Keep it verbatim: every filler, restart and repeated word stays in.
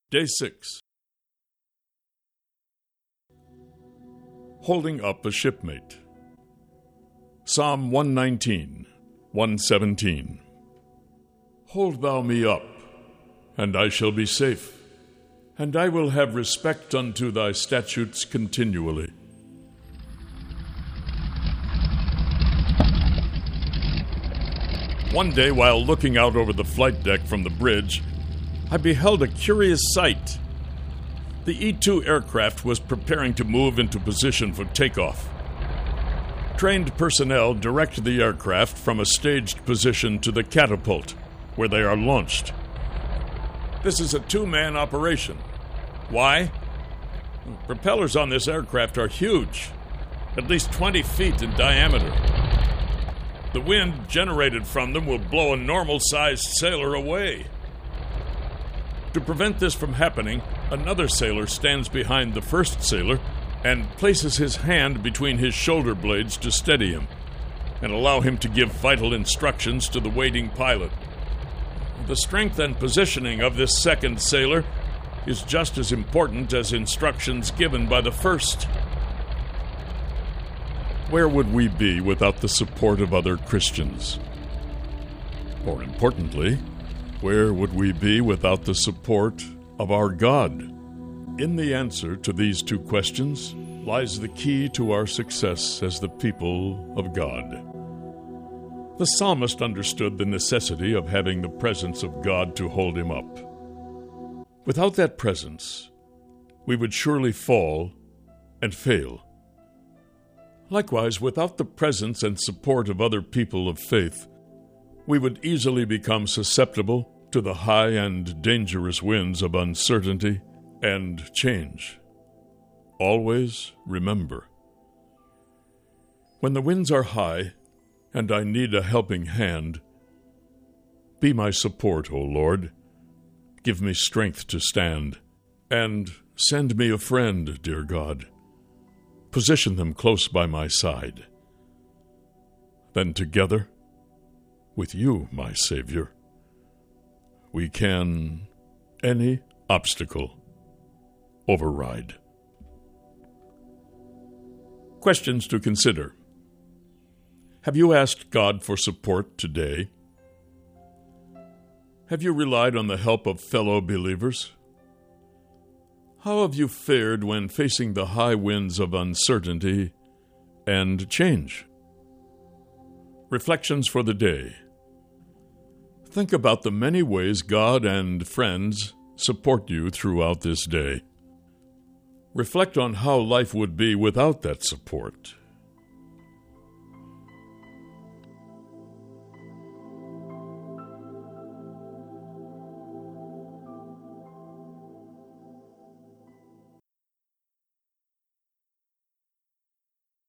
Day six. Holding up a shipmate. Psalm one nineteen, one seventeen. Hold thou me up, and I shall be safe, and I will have respect unto thy statutes continually. One day, while looking out over the flight deck from the bridge, I beheld a curious sight. The E two aircraft was preparing to move into position for takeoff. Trained personnel direct the aircraft from a staged position to the catapult, where they are launched. This is a two-man operation. Why? Propellers on this aircraft are huge, at least twenty feet in diameter. The wind generated from them will blow a normal-sized sailor away. To prevent this from happening, another sailor stands behind the first sailor and places his hand between his shoulder blades to steady him and allow him to give vital instructions to the waiting pilot. The strength and positioning of this second sailor is just as important as instructions given by the first. Where would we be without the support of other Christians? More importantly, where would we be without the support of our God? In the answer to these two questions lies the key to our success as the people of God. The psalmist understood the necessity of having the presence of God to hold him up. Without that presence, we would surely fall and fail. Likewise, without the presence and support of other people of faith, we would easily become susceptible to the high and dangerous winds of uncertainty and change. Always remember, when the winds are high and I need a helping hand, be my support, O Lord. Give me strength to stand, and send me a friend, dear God. Position them close by my side. Then together, with you, my Savior, we can any obstacle override. Questions to consider. Have you asked God for support today? Have you relied on the help of fellow believers? How have you fared when facing the high winds of uncertainty and change? Reflections for the day. Think about the many ways God and friends support you throughout this day. Reflect on how life would be without that support.